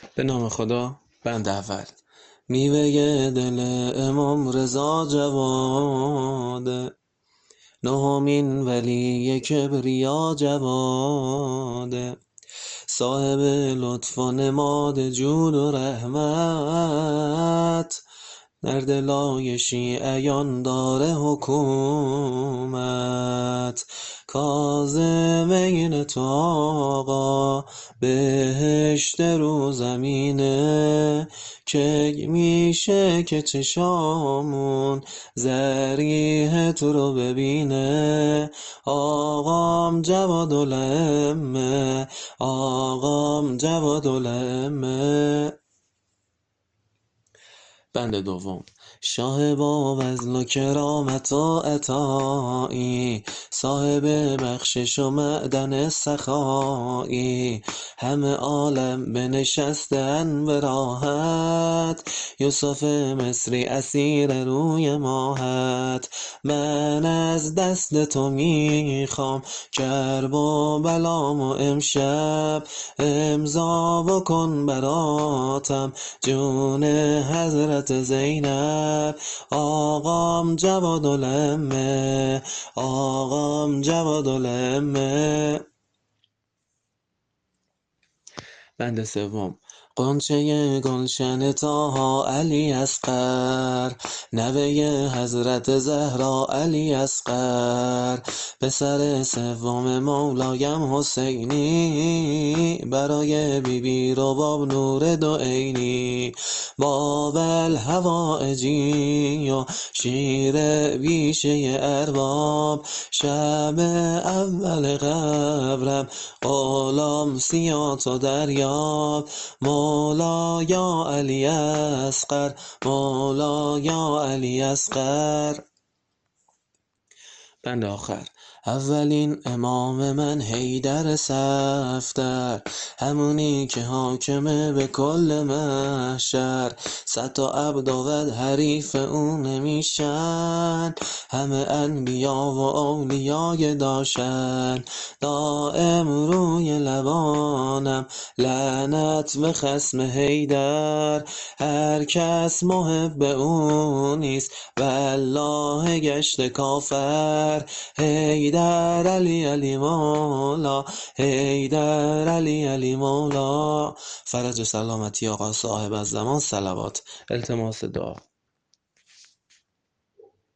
به نام خدا. بند اول. میوه دل امام رضا جواده، نهمین ولی کبریا جواده، صاحب لطف و نماد جود و رحمت، در دلای شیعیان داره حکومت. کاظمین تو آقا بهشت رو زمینه، که میشه که چشامون ذریح تو رو ببینه. آقام جوادالائمه، آقام جوادالائمه. بند دوم. شاه با وزن و کرامت و عطایی، صاحب بخشش و معدن سخایی، همه عالم بنشستن به راحت، یوسف مصری اسیر روی ماهت. من از دست تو میخوام کرب و بلامو امشب، امضا بکن براتم جون حضرت زینب. آقام جوادالائمه، آقام جوادالائمه. بند سوم. غنچه گلشن طه علی اصغر، نوه حضرت زهرا علی اصغر، پسر سوم مولایم حسینی، برای بیبی رباب نور دو عینی، باب الحوائجی و شیر بیشه ارباب. شب اول قبرم غلام سیات و دریاب، مولا یا علی اصغر، مولا یا علی اصغر. بند آخر. اولین امام من حیدر صفدر، همونی که حاکمه به کل محشر، 100 تا عبد و حریف اون نمیشن، همه انبیا و اولیای داشتن. دائم روی لبانم لعنت به خصم حیدر، هر کس محب اون نیست والله گشته کافر. حیدر علی علی مولا، حیدر علی علی مولا. فرج سلامتی آقا صاحب الزمان صلوات. التماس دعا.